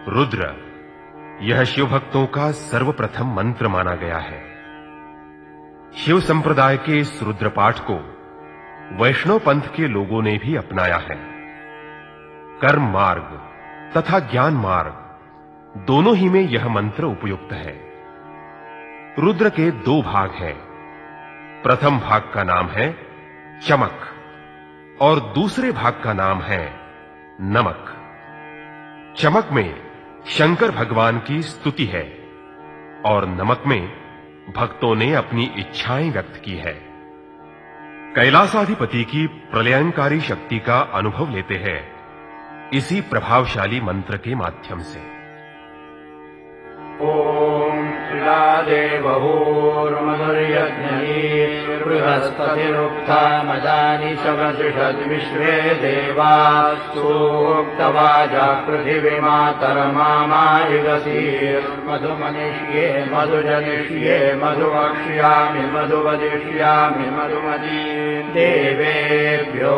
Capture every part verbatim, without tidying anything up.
रुद्र यह शिव भक्तों का सर्वप्रथम मंत्र माना गया है। शिव संप्रदाय के इस रुद्र पाठ को वैष्णव पंथ के लोगों ने भी अपनाया है। कर्म मार्ग तथा ज्ञान मार्ग दोनों ही में यह मंत्र उपयुक्त है। रुद्र के दो भाग हैं। प्रथम भाग का नाम है चमक और दूसरे भाग का नाम है नमक। चमक में शंकर भगवान की स्तुति है और नमक में भक्तों ने अपनी इच्छाएं व्यक्त की है। कैलासाधिपति की प्रलयंकारी शक्ति का अनुभव लेते हैं इसी प्रभावशाली मंत्र के माध्यम से। ओम बृहस्पतिरुक्ता मदानि शवसिषद्विश्वे देवा सूक्तवाजा पृथिवीमातरमामायुगसीर्मधुमनिष्ये मधुजनिष्ये मधुवक्ष्यामि मधुवदिष्यामि मधुमदी देवेभ्यो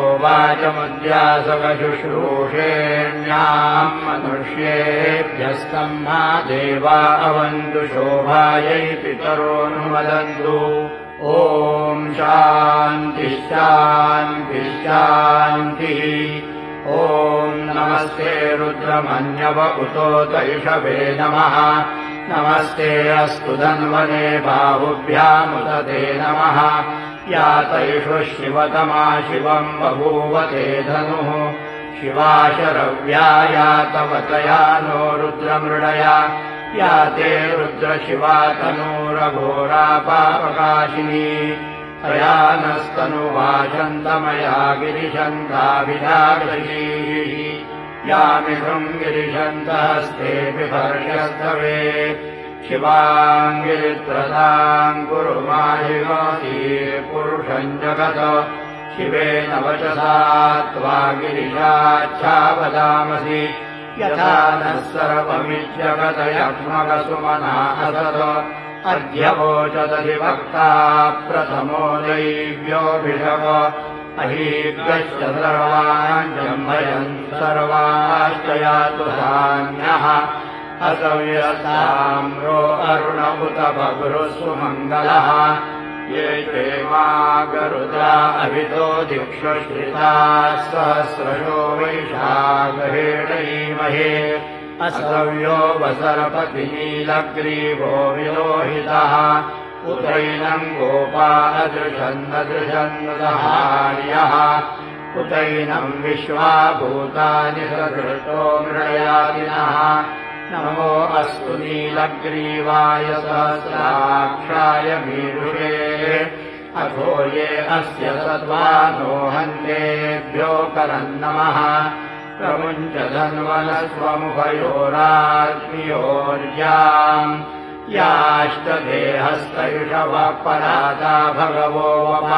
वाचमुद्यासकशुश्रूषेण्याम् मनुष्येभ्यस्तम्मा देवा अवन्तु शोभायै पितरोऽनुमदन्तु। ओम शांति शांति शांति। ओम नमस्ते रुद्रमन्यव उतोत इषवे नमः। नमस्ते अस्तु धन्वने बाहुभ्यामुत ते नमः। या तैषु शिवतमा शिवम् बभूव ते धनुः। शिवा शरव्या या तव तया नो रुद्रमृडया। या ते रुद्र शिवा तनूरघोरा पापकाशिनी। तया नस्तनुवाचन्तमया गिरिशन्ताभिधागशीः। यामिषम् गिरिशन्तहस्ते बिभर्षस्तवे। शिवाम् गिरित्रताम् कुरु माहिमासी पुरुषम् जगत। शिवेन वचसा त्वा गिरिशाच्छावदामसि। यथा नः सर्वमिज्जगतयक्ष्मगसुमना असत। अद्य वोचदधिवक्ता प्रथमो दैव्योऽभिषव। अहीभ्यश्च सर्वान् जम्भयन् सर्वाश्च यातु धान्यः। असव्यसाम्रो अरुण उत बभ्रुः सुमङ्गलः। ये ते मा गरुदा अभितो दिक्षु श्रिताः सहस्रशो वैशाखेणीमहे। असव्यो वसरपतिनीलग्रीवो विलोहितः। उतैनम् गोपा अदृशन्नदृशन्नुदहार्यः। उतैनम् विश्वा भूतानि सदृष्टो मृळयातिनः। नमो अस्तु नीलग्रीवाय सहस्राक्षाय मीरुषे। अथो ये अस्य सद्वानो हन्तेभ्यो करन्नमः। प्रमुञ्च धन्वनस्वमुभयोराग्नियोर्याम्। याष्टदेहस्तयुषवः पराता भगवो वप।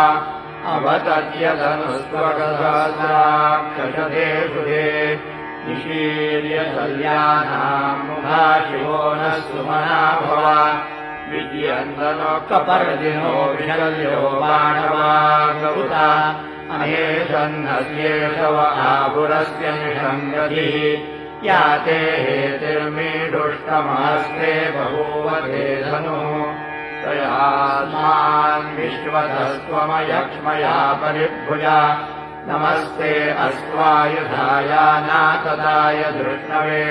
अवतत्यधनुस्त्वगसहस्राक्षशतेषु ते। निशीर्य कल्याणाम् मुखा शिवो नः सुमना भव। विद्यन्दनो कपर्दिनो विशल्यो बाणवागौता। अनेशन्नस्येषव आभुरस्य निषङ्गतिः। या ते हेतिर्मीडुष्टमहस्ते बभूव ते धनुः। तयास्मान् विश्वतस्त्वमयक्ष्मया परिभुजा। नमस्ते अस्त्वायुधाया नातदाय धृष्णवे।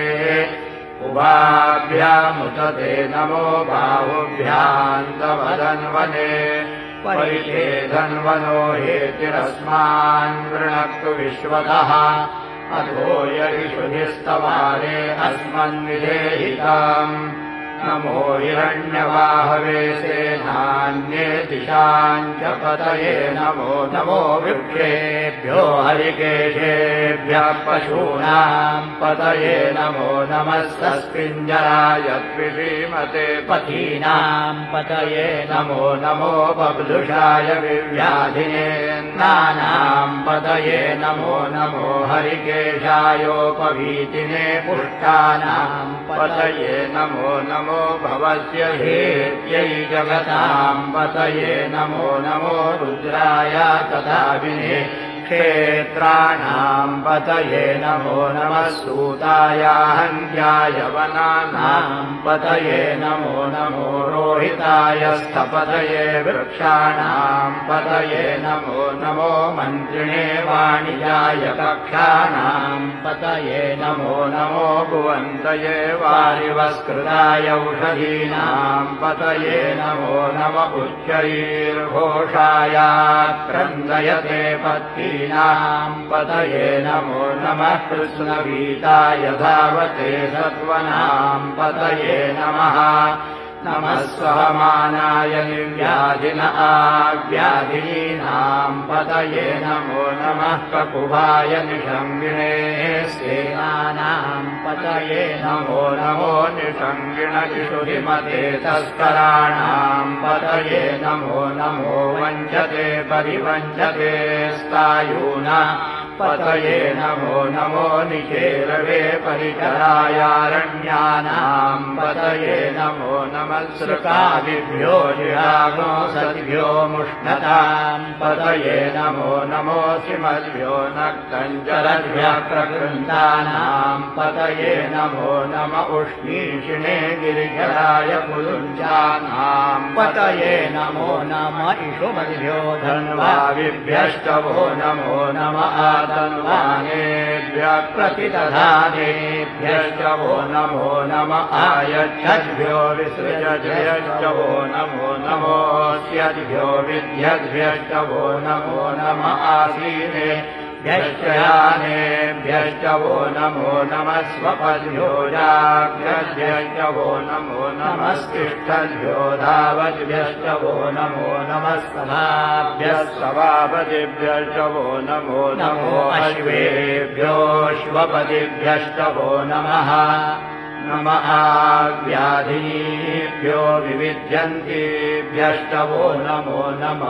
उभाभ्यामुत ते नमो बाहुभ्याम् तव धन्वने। परिते धन्वनो हेतिरस्मान् वृणक्तु विश्वतः। अथो यहिषुधिस्तवारे अस्मन्विधेहिताम्। नमो हिरण्यवाहवे सेनान्ये दिशाम् च पतये नमो। नमो वृक्षेभ्यो हरिकेशेभ्यः पशूनाम् पतये नमो। नमः सस्पिञ्जराय द्विषीमते पथीनाम् पतये नमो। नमो बब्धुषाय विव्याधिनेन्नानाम् पतये नमो। नमो हरिकेशायोपवीतिने पुष्टानाम् पतये नमो। नमो भवस्य हेत्यै जगताम् पतये नमो। नमो रुद्राय तथाभिने क्षेत्राणाम् पतये नमो नमः सूताय हन्त्याय वनानाम् पतये नमो नमो रोहिताय स्थपतये वृक्षाणाम् पतये नमो नमो मन्त्रिणे वाणिजाय कक्षाणाम् पतये नमो नमो भुवन्तये वारिवस्कृताय औषधीनाम् पतये नमो नम उच्चैर्घोषाय क्रन्दयते पत्नीनाम् पतये नमो नमः कृष्णगीताय धावते सत्त्वनाम् पतये नमः नमः स्वहमानाय निर्व्याधिन आव्याधीनाम् पतये नमो नमः ककुभाय निषङ्गिणे सेनानाम् पतये नमो नमो निषङ्गिणशिशुधिमते तस्कराणाम् पतये नमो नमो वञ्चते परिवञ्चते स्तायूना पतये नमो नमो निचेरवे परिचरायारण्यानाम् पतये नमो नमः सृकादिभ्यो जिहागो सद्भ्यो मुष्णताम् पतये नमो नमो सिमद्भ्यो नक्तञ्जलद्भ्यः प्रकृन्तानाम् पतये नमो नम उष्णीषिणे गिरिजराय पुरुञ्जानाम् पतये नमो नम इषुमद्भ्यो धन्वाविभ्यश्च वो नमो नम तन्वानेभ्यः प्रतिदधानेभ्यश्च वो नमो नम आयच्छद्भ्यो विसृजभ्यश्च वो नमो नमोऽस्यद्भ्यो विद्यद्भ्यश्च वो नमो नम आसीनेभ्यश्च यानेभ्यश्च वो नमो नमः स्वपद्भ्यो जाभ्यभ्यश्च वो नमो नमस्तिष्ठद्भ्यो धावद्भ्यश्च वो नमो नमः सभाभ्यः सभापतिभ्यश्च वो नमो नमो अश्वेभ्योऽश्वपतिभ्यश्च वो नमः नम आव्याधीभ्यो विविध्यन्तीभ्यश्च वो नमो नम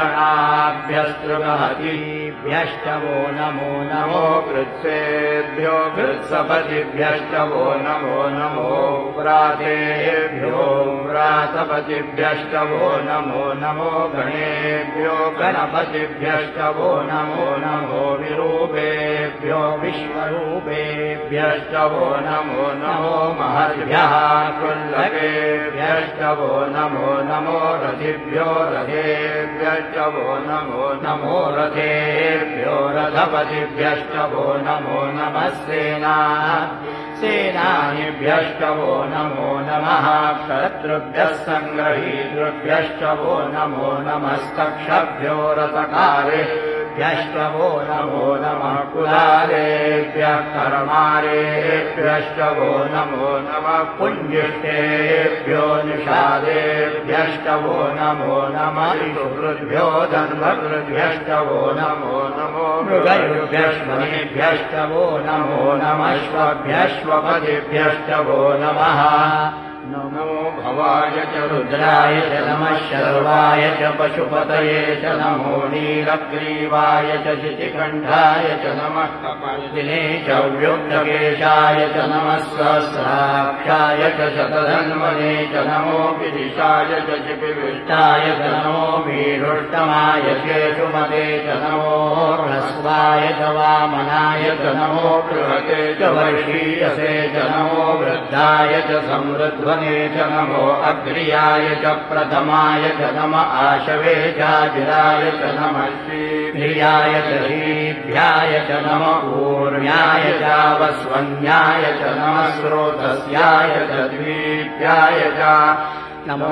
उगणाभ्यस्तृगहतीभ्यश्च वो नमो नमो कृत्सेभ्यो कृत्सपतिभ्यश्च वो नमो नमो व्रातेभ्यो व्रातपतिभ्यश्च वो नमो नमो गणेभ्यो गणपतिभ्यश्च वो नमो नमो विरूपेभ्यो विश्वरूपेभ्यश्च वो नमो नमो महद्भ्यः कुल्लकेभ्यश्च वो नमो नमो रथिभ्यो रथेभ्यश्च वो नमो नमो रथेभ्यो रथपतिभ्यश्च वो नमो नमः सेना सेनानिभ्यश्च वो नमो नमः शत्रुभ्यः सङ्ग्रहीतृभ्यश्च वो नमो नमस्तक्षभ्यो रथकारेभ्यश्च वो नमो नमः कुलालेभ्यः कर्मारेभ्यश्च वो नमो नमः पुञ्जिष्टेभ्यो निषादेभ्यश्च वो नमो नमः ऋषुभ्यो धन्वभ्यश्च वो नमो नमो मृगयुभ्यश्वनेभ्यश्च वो नमो नमः श्वभ्यश्वपतिभ्यश्च वो नमः नमो भवाय च रुद्राय च नमः शर्वाय च पशुपतये च नमो नीलग्रीवाय च शितिकण्ठाय च नमः कपालिने च व्युक्तकेशाय च नमः सहस्राक्षाय च शतधन्वने च नमो विदिशाय च चिपिविष्टाय च नमो वीरुष्टमाय चेषुमते च नमो ह्रस्वाय च वामनाय च नमो बृहते च वर्षीयसे च नमो वृद्धाय च समृद्ध च नमो अग्र्याय च प्रथमाय च नम आशवे चाजिराय च नमः श्रीप्रियाय च श्रीभ्याय च नम ऊर्ण्याय चावस्वन्याय च नमः स्रोतस्याय च द्वीप्याय च नमो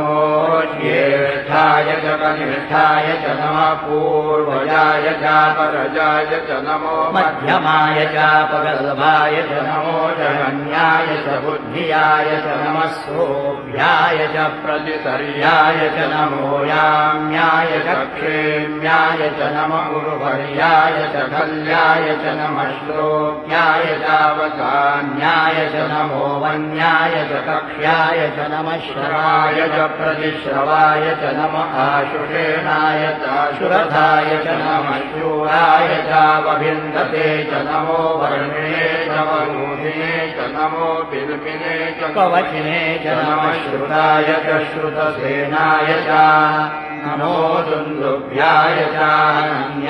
ज्येष्ठाय च कनिष्ठाय च नमः पूर्वजाय चापरजाय च नमो मध्यमाय चापगल्भाय च नमो जगन्याय च बुद्धियाय च नमः सोऽभ्याय च प्रतिसर्याय च नमो याम्याय च क्षेम्याय च नमः गुरुवर्याय च खल्याय च नमः श्लोक्याय चावसान्याय च नमो वन्याय च कक्ष्याय च नमः शराय च प्रतिश्रवाय च नमः आशुषेणाय चाशुरथाय च नमः शूराय चावभिन्दते च नमो वर्णिने च वरूधिने च नमो बिल्बिने च कवचिने च नमः श्रुताय च श्रुतसेनाय च नमो दुन्दुभ्याय च अनन्याय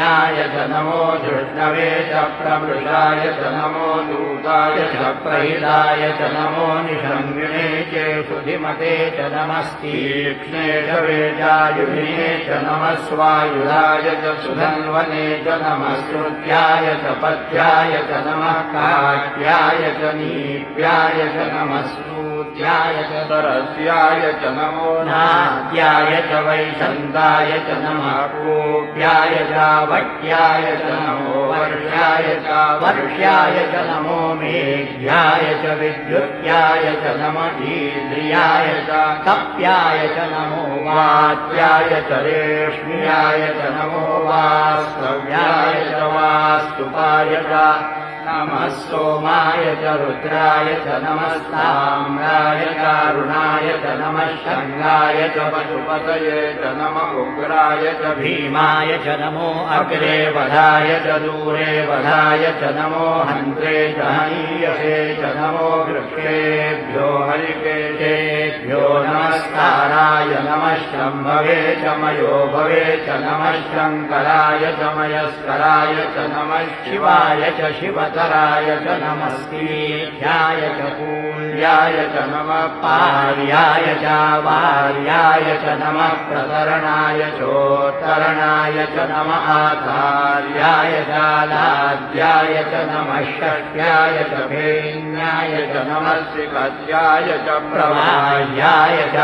च नमो धृष्णवे च प्रमृषाय च नमो दूताय च प्रहिताय च नमो निषङ्गिणे चेषु धिमते च नमस्तीक्ष्णे च वेजायुधिने च नमः स्वायुधाय च सुधन्वने च नमः श्रुत्याय च पत्याय च नमः काट्याय च नीप्याय च नमः सूत्याय च सरस्याय च नमो नाद्याय च वैशन्ताय च नमः कोप्याय च वट्याय च नमो वर्षाय च वर्ष्याय च नमो मेघ्याय च विद्युत्याय च नमः ईन्द्रियाय च तप्याय च नमो वात्याय च रेष्म्याय च नमो वास्तव्याय च वास्तुपाय च नमः सोमाय च रुद्राय च नमः साम्राय च अरुणाय च नमः शङ्गाय च पशुपतये च नमः उग्राय च भीमाय च नमो अग्रे वधाय च दूरे वधाय च नमो हन्त्रे च हनीयसे च नमो वृक्षेभ्यो हरिकेशेभ्यो नमस्काराय नमः शम्भवे च मयो भवे च नमः शङ्कराय च मयस्कराय च नमः शिवाय च शिवतराय च नमस्तीध्याय च पूल्याय च नमः पार्याय च वार्याय च नमः प्रतरणाय चोत्तरणाय च नमः आचार्याय च लाद्याय च नमः षष्ट्याय च भेन्याय च नमः श्रीपत्याय च प्रवाह्याय च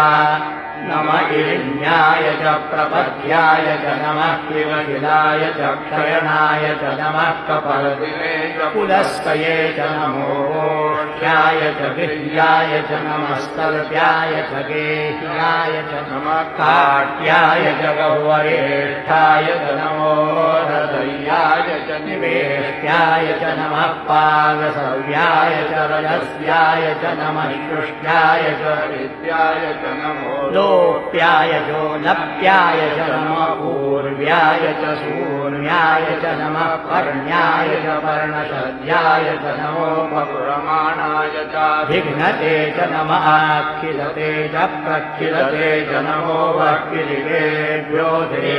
नमः इरिण्याय च प्रपद्याय च नमः किलकिलाय च क्षयणाय च नमः कपर्दिने च पुलस्कये च नमो ओष्ठ्याय च गिर्याय च नमस्तल्प्याय च गेह्याय च नमः काट्याय च गह्वरेष्ठाय च नमो हृदयाय च निवेष्ट्याय च नमः पागसव्याय च रजस्याय च नमः शुष्क्याय च विद्याय च नमो लोप्याय च नप्याय च नमः पूर्व्याय च शून्याय च नमः पर्ण्याय च पर्णशद्याय च नमो पपुरमाणाय च विघ्नते च नमः आखिलते च प्रखिलते च नमो वक्किलिकेभ्यो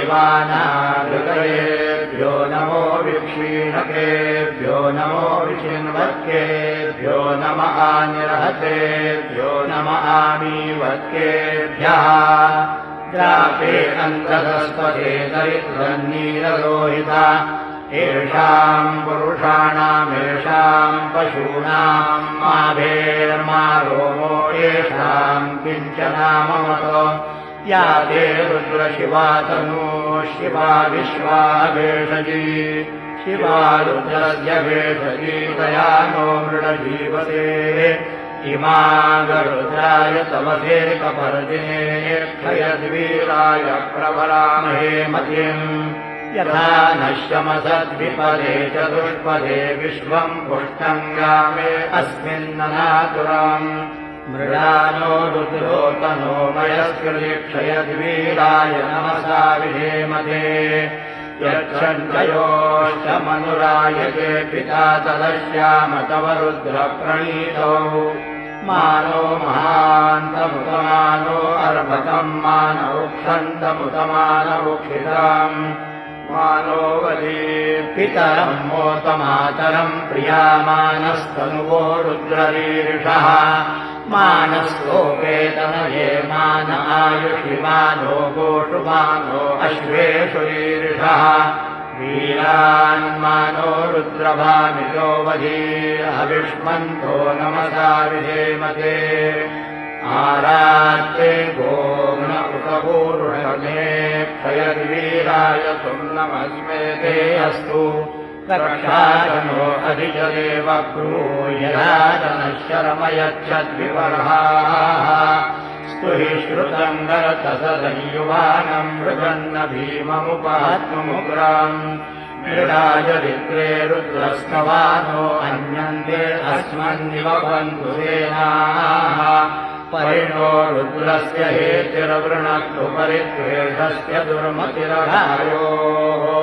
देवानागृतयेभ्यो नमो विक्षीणकेभ्यो नमो विचिन्वत्केभ्यो नमः निरहतेभ्यो नमः आमीवत्केभ्यः द्रापे अन्तरस्पदे दरिद्रन्नीरलोहिता येषाम् पुरुषाणामेषाम् पशूनाम् माभेर्मा रोमो येषाम् किञ्चनाममतो या ते रुद्रशिवा तनू शिवा विश्वा भेषजी शिवा रुद्रस्य भेषजी तया नो मृडजीवते इमा गरुद्राय तमसे कपर्दिने क्षयद्वीराय प्रवरामहे मतिम् यथा नश्यमसद्विपदे च दुष्पदे विश्वम् पुष्टम् गामे अस्मिन्ननातुरम् मृडानो रुद्रोतनो मयस्कृति क्षयद्वीराय नमसा विधेमते यच्छञ्चयोश्चमनुरायते पिता तदश्याम तव रुद्रप्रणीतौ मानो महान्तमुतमानो अर्भतम् मानवृक्षन्तमुतमानवृक्षितम् मानो वदी पितरम् मोतमातरम् प्रियामानस्तनुवो रुद्ररीरिषः मानस्तोपेतनये मान आयुषि मानो गोषु मानो अश्वेषु रीरिषः वीरान्मानो रुद्रभामितो वधीरहविष्मन्तो नमसा विधेमते आरात्ते गोम्न उतपूरुषणे क्षयद्वीराय तुम् नमस्मे ते अस्तु रक्षाजनो अधिजदेव क्रूयराजनः शरमयच्छद्विपर्हाः स्तुहि श्रुतम् गरतसदयुवानम् मृगन्न भीममुपात्ममुग्राम् मृडाजरित्रे रुद्रस्कवानो अन्यन्ते अस्मन्निव बन्धुसेनाः परिणो रुद्रस्य हेतिरवृणक्तु परित्वेषस्य दुर्मतिरघायोः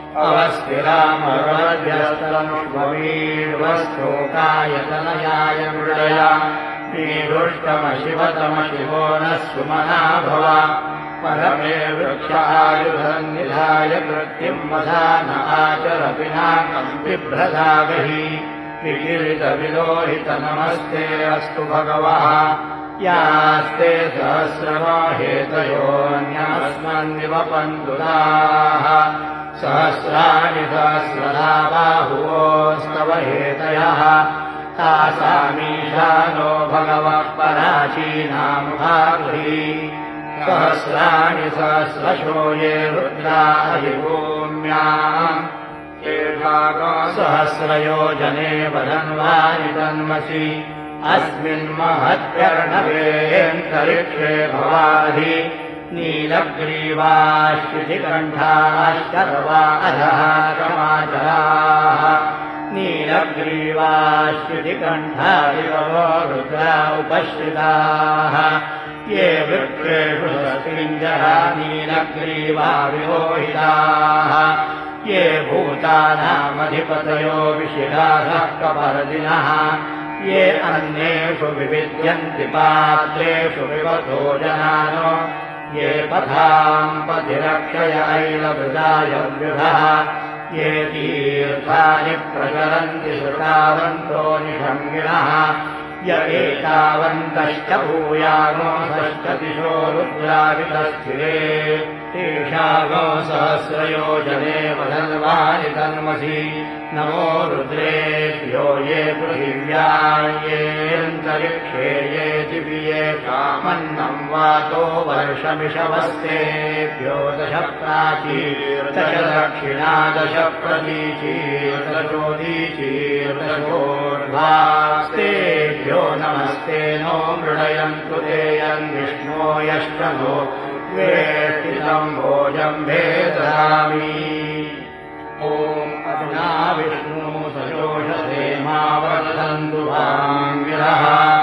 अवस्थिरामरव्यस्तनुष्ववीर्वस्तोकायतनयाय मृडया नीरुष्टमशिवतमशिवो नः सुमना भव परमे वृक्षायुधम् निधाय कृत्यम् वधान आचर पिनाकम् बिभ्रदागहि विकीर्तविलोहित नमस्ते अस्तु भगवः यास्ते सहस्रमा हेतयोऽन्यस्मन्निव पन्दुलाः सहस्राणि सहस्रधा बाहुवोस्तव हेतयः तासामीशानो भगवः पराचीनामुभागृही सहस्राणि सहस्रशो ये रुद्रा अधिभूम्याम् सहस्रयोजने वदन्वानि तन्मसि अस्मिन् महत्यर्णवेऽन्तरिक्षे भवाधि नीलग्रीवाश्रुतिकण्ठाश्चर्वा अधः क्रमाचराः नीलग्रीवाश्रुतिकण्ठादिवो रुद्रा उपश्रिताः ये वृक्षेषु सस्मिञ्जरा नीलग्रीवा विमोहिताः ये भूतानामधिपतयो विशिलासः कपर्दिनः ये अन्येषु विविद्यन्ति पात्रेषु विवतो जनानो ये पथाम् पथिरक्षय ऐलवृदायव्युधः ये तीर्थानि प्रचरन्ति श्रुतावन्तो निषङ्गिणः य एतावन्तश्च भूयानो षष्ठ दिशो रुद्रावितस्थिरे तेषागो सहस्रयोजने वदन्वानि तन्मसि नमो रुद्रेभ्यो ये पृथिव्याम् येऽन्तरिक्षे ये दिव्ये कामन्नम् वातो वर्षमिषवस्तेभ्यो दश प्राचीर्दश दक्षिणा दश प्रतीचीर्दशोदीचीर्दशोर्ध्वास्तेभ्यो नमस्ते नो मृडयन्तु ते यन्विष्णो यष्टनो वेष्टितम् भोजम् भेदयामि ॐ अधुना विष्णु सजोषसे मा वर्धन्तु वाङ्गिरः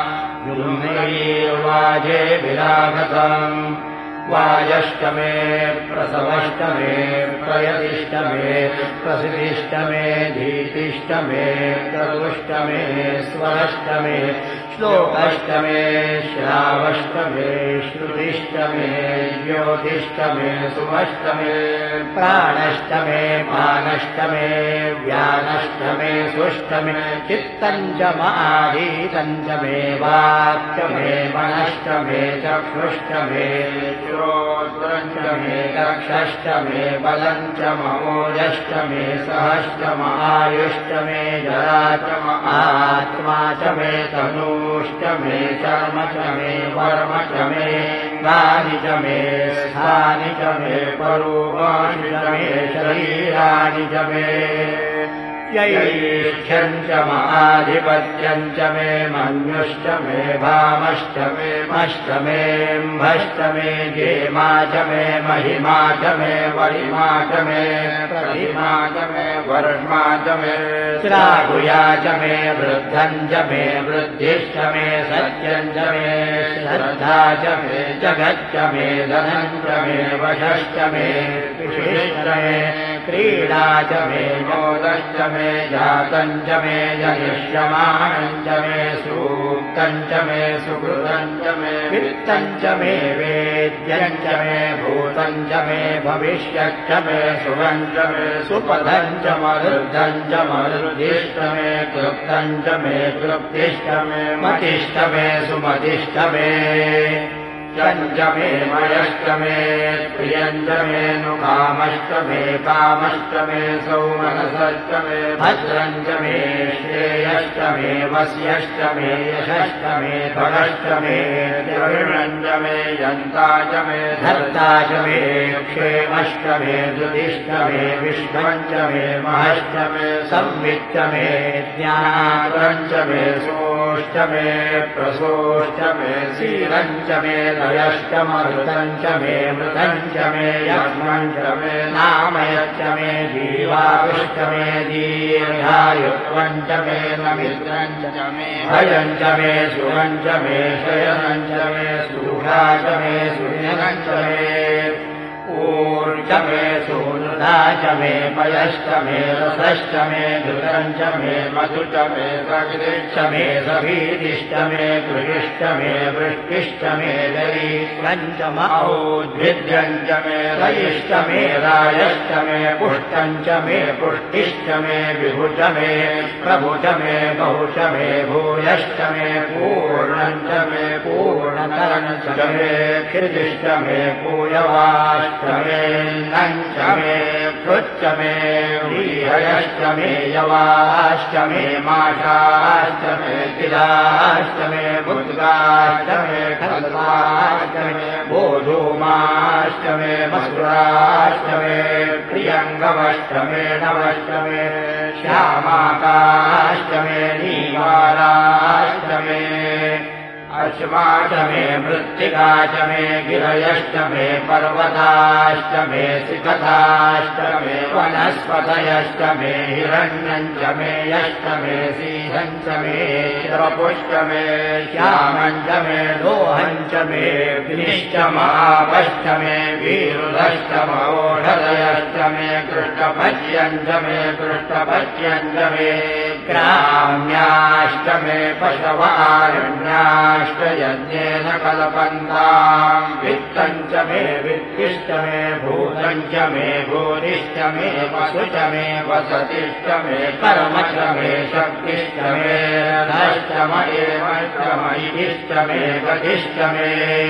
युम्नैर्वाजे विरागतम् वायश्च मे प्रसवश्च मे प्रयतिश्च मे प्रसिद्धिश्च मे धीतिश्च मे क्रतुश्च मे स्वरश्च मे श्लोकश्च मे श्रावश्च मे श्रुतिश्च मे ज्योतिश्च मे सुमश्च मे प्राणश्च मे मानश्च मे व्यानश्च मे सुश्च मे चित्तम् च माधीतम् च मे वाक्च मे मनश्च मे चक्षुश्च मे श्रोत्रम् च मे दक्षश्च मे बलम् च ममोजश्च मे सहश्च महायुश्च मे जरा च आत्मा च मे तनूश्च मे कर्म च मे वर्म च मे गानि च मे स्थानि च मे परोगाणि च मे शरीराणि च मे यैष्ठ्यम् च महाधिपत्यम् च मे मन्युश्च मे भामश्च मे मश्च मे म्भश्च मे जेमा च मे महिमा च मे वरिमा च मे प्रतिमा च मे वर्ष्मा च मे श्रागुया च मे वृद्धम् च मे वृद्धिश्च मे सत्यम् च मे श्रद्धा च मे जगच्च मे धनम् च मे वशश्च मे विशिष्ट मे क्रीडा च मे मोदश्च मे जातम् च मे जनिष्यमाणम् च मे सूक्तम् च मे सुकृतम् च मे वित्तम् च मे वेद्यम् च मे भूतम् च मे भविष्यच्च मे सुवम् च मे सुपदम् च मरुद्धम् च मरुद्धिश्च मे कृप्तम् च मे कृप्तिश्च मे मतिश्च मे सुमतिश्च मे चञ्च मे मयश्च मे प्रियम् च मे नुकामश्च मे कामश्च मे सौमनसश्च मे भद्रम् च मे श्रेयश्च मे वस्यश्च मे यशश्च मे भगश्च मे द्रविणम् च मे यन्ता च मे धर्ता च मे क्षेमश्च मे धृतिश्च मे विश्वम् च मे महश्च मे संविच्च मे ज्ञानम् च मे सोश्च मे प्रसोश्च मे शीलम् च मे यश्च मरुतम् च मे मृतम् च मे यक्ष्मम् च मे नामयश्च मे जीवाविश्च मे दीर्घायुत्वम् च मे नमित्रम् च मे भयम् च मे सुरम् च मे शयनम् च मे सुखा च मे सुदिनम् च मे ऊर्च मे सूनुधा च मे पयश्च मे रसश्च मे घृतं च मे मधु च मे सकृश्च मे सभीतिश्च मे कृषिश्च मे वृष्टिश्च मे दरीश्वं च महोद्भिद्यं च मे रयिश्च मे रायश्च मे पुष्टं च मे पुष्टिश्च मे विभु च मे प्रभु च मे बहु च मे भूयश्च मे पूर्णं च मे पूर्णतरं च मे क्षितिश्च मे पूयवाश्च मे नं च मे कृच्च मे व्रीहयश्च मे यवाश्च मे माषाश्च मे तिलाश्च मे बुद्गाश्च मे खल्वाश्च मे बोधूमाश्च मे मसुराश्च मे प्रियङ्गवश्च मे नवश्च मे श्यामाकाश्च मे नीवाराश्च मे अश्वा च मे मृत्तिका च मे गिरयश्च मे पर्वताश्च मे सिकताश्च मे वनस्पतयश्च मे हिरण्यं च मे यश्च मे सीहं च मे द्रपुश्च मे श्यामं च मे लोहं च मे अग्निश्च महापश्च मे वीरुधश्च महोषधयश्च मे कृष्णपच्यं च मे कृष्णपच्यं च मे ग्राम्याश्च मे पशवारण्याश्च यज्ञेन कल्पन्ताम् वित्तं च मे वित्तिश्च मे भूतं च मे भूरिश्च मे वसु च मे वसतिश्च मे कर्म च मे शक्तिश्च मे रथश्च मयेमश्च मयिश्च मे गतिश्च मे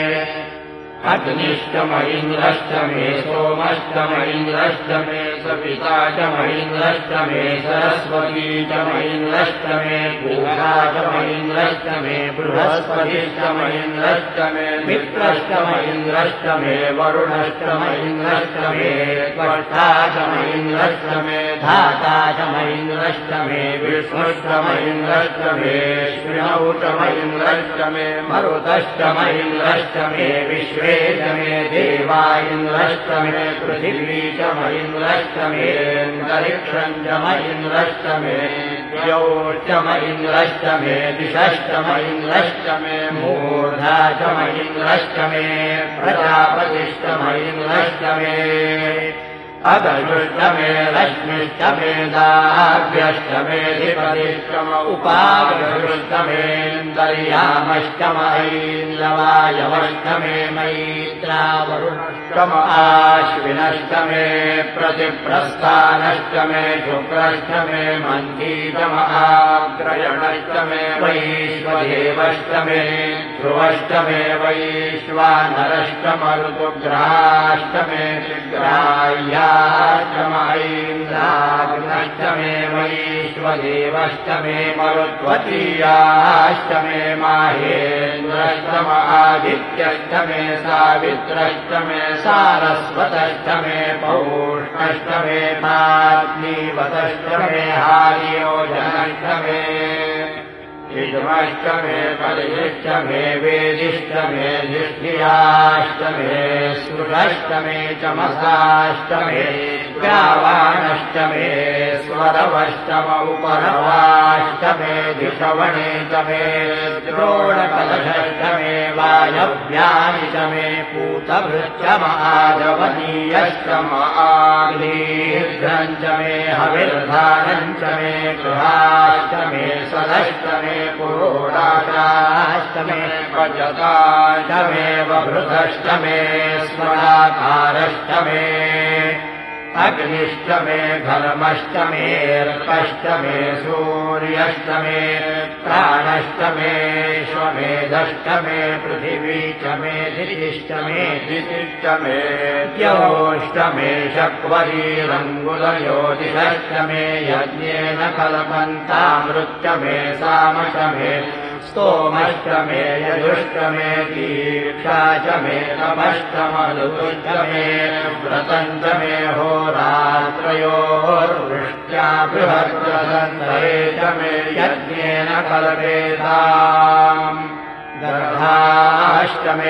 अग्निश्च महीन्द्रश्च मे सोमश्च महीन्द्रश्च मे सविता च महीन्द्रश्च मे सरस्वती च महीन्द्रश्च मे पूषा च महीन्द्रश्च मे बृहस्पतिश्च महीन्द्रश्च मे मित्रश्च महीन्द्रश्च मे वरुणश्च महीन्द्रश्च मे त्वष्टा च महीन्द्रश्च मे धाता च महीन्द्रश्च मे विष्णुश्च महीन्द्रश्च मे श्रिणौ च महीन्द्रश्च मे मरुतश्च महीन्द्रश्च मे विश्वे च मे देवा इन्द्रश्च मे पृथिवी च महीन्द्रश्च मे अन्तरिक्षं च महीन्द्रश्च मे द्यौश्च महीन्द्रश्च मे दिशश्च महीन्द्रश्च मे मूर्धा च महीन्द्रश्च मे प्रजापतिश्च महीन्द्रश्च मे अगजुश्च मे रश्मिश्च मे दाभ्यश्च मे धिपतिश्च उपागजुश्च मेऽन्तर्यामश्च महीन्द्रवायवश्च मे मैत्रावरुणश्च आश्विनश्च मे प्रतिप्रस्थानश्च मे शुक्रश्च मे मन्थी च महाग्रयणश्च मे वैश्वदेवश्च मे ध्रुवश्च मे वैश्वानरश्च मरुतुग्रहाश्च मे त्रिग्राह्या च महीन्द्राग्नश्च मे वैश्वदेवश्च मे मरुत्वतीयाश्च मे माहेन्द्रश्च आदित्यश्च मे सावित्रश्च मे सारस्वतश्च मे पौष्णश्च मे पात्नीवतश्च मे हार्योजनश्च मे इदमश्च मे परिश्च मे वेदिश्च मे धिष्ठियाश्च मे स्फुटश्च मे चमसाश्च मे ग्रावाणश्च मे स्वरवश्च उपरवाश्च मे दिशवणे च मे द्रोणकलशश्च मे वायव्यानि च मे पूतभृश्च महाजवनीयश्च महाग्नीर्घ्रं च मे हविर्धानं च मे गृहाश्च मे सदश्च मे पुरोडाशाश्च मे पचताश्च मे वभृतश्च मे स्वराकारश्च मे अग्निश्च मे घर्मश्च मे अर्कश्च मे सूर्यश्च मे प्राणश्च मे श्वमेधश्च मे पृथिवी च मे दितिश्च मे दितिश्च मे द्यौश्च मे शक्वरीरङ्गुलज्योतिषश्च मे यज्ञेन कल्पन्तामृच्च मे सामश्च मे स्तोमश्च मे यजुश्च मे दीक्षा च मे तमश्च मधुश्च मे व्रतं च मे होरात्रयोर्वृष्ट्या बृहद्रदन्तरे च मे यज्ञेन कल्पेताम् गर्भाश्च मे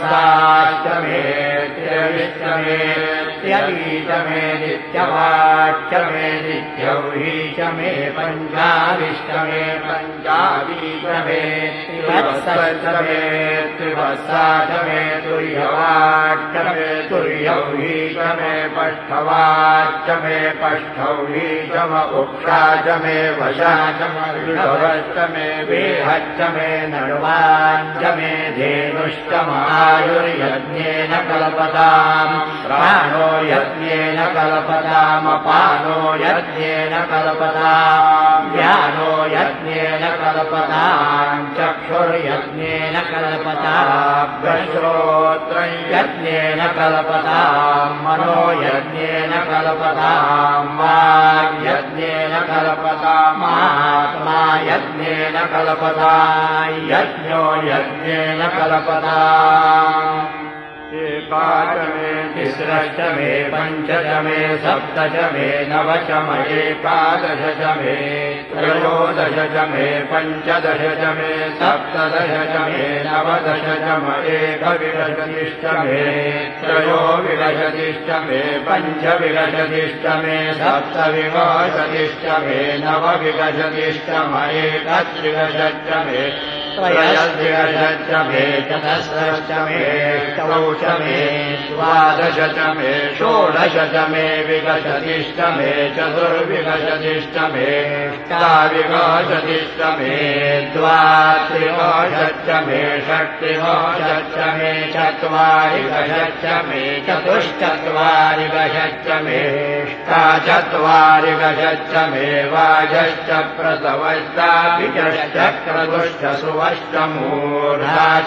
वत्साश्च मे त्र्यविश्च मे त्यवी च मे नित्यवाश्च षडाष्टमे दित्यौही च मे पञ्चाविष्टमे पञ्चावीतमे त्रिवत्सष्टमे त्रिवत्साष्टमे तुर्यवाष्टमे तुर्यौही च मे पष्ठवाष्टमे पष्ठौही च म उक्षा च मे वशा च मृषभष्टमे वेहश्च मे नड्वाञ्च मे धेनुश्च आयुर्यज्ञेन कल्पताम् प्राणो यज्ञेन कल्पतामपानो यज्ञेन कल्पताम् व्यानो यज्ञेन कल्पताम् चक्षुर्यज्ञेन कल्पताम् श्रोत्रम् यज्ञेन कल्पताम् मनो यज्ञेन कल्पताम् वाग्यज्ञेन कल्पताम् आत्मा यज्ञेन कल्पताम् यज्ञो यज्ञेन कल्पताम् एकादशमे तिस्रष्टमे पञ्चदशमे सप्तदशमे नवदशमे एकादशमे त्रयोदशमे पञ्चदशमे सप्तदशमे नवदशमे एकविंशतिष्टमे त्रयोविंशतिष्टमे पञ्चविंशतिष्टमे सप्तविंशतिष्टमे नवविंशतिष्टमे एकत्रिंशत्तमे त्रयस्त्रिंशत्तमे चतुस्रष्टमे अष्टौषमे द्वादशतमे षोडशतमे विंशतिष्टमे चतुर्विंशतिष्टमे अष्टाविंशतिष्टमे द्वात्रिंशत्तमे षट्त्रिंशत्तमे चत्वारिंशत्तमे चतुश्चत्वारिंशत्तमे अष्टाचत्वारिंशत्तमे वाजश्च प्रसवश्चाभिजश्च क्रतुश्च सुवष्टमूर्धा च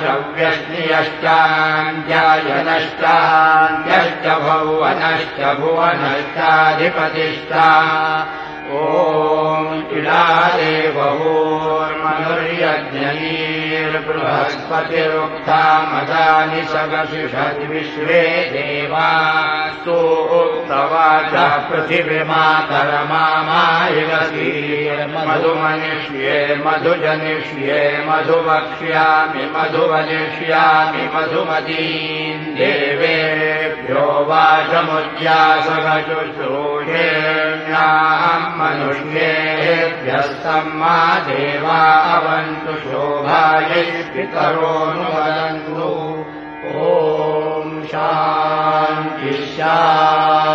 व्यश्नियश्चान्ध्यायनश्चान्ध्यश्च भुवनश्च भुवनश्चाधिपतिष्ठा ॐ इडादेवोर्मनुर्यज्ञैर्बृहस्पतिरुक्ता मदानि सगशिषद्विश्वे देवास्तु उक्तवाच पृथिवीमातरमामायगीर्मधुमनिष्ये मधुजनिष्ये मधुवक्ष्यामि मधुवदिष्यामि मधुमतीम् देवेभ्यो वाचमुद्यासगशुश्रूषेण्याम् मनुष्येभ्यस्तम्मा देवा अवन्तु शोभायै पितरोऽनुवदन्तु ॐ शान्ति शान्ति।